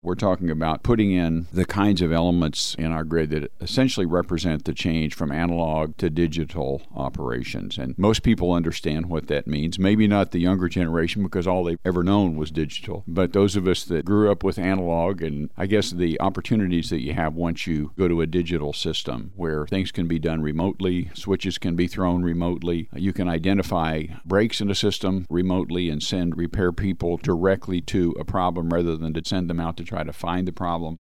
we're talking about putting in the kinds of elements in our grid that essentially represent the change from analog to digital operations. And most people understand what that means. Maybe not the younger generation, because all they've ever known was digital. But those of us that grew up with analog, and I guess the opportunities that you have once you go to a digital system where things can be done remotely, switches can be thrown remotely, you can identify breaks in a system remotely and send repair people directly to a problem rather than to send them out to try to find the problem.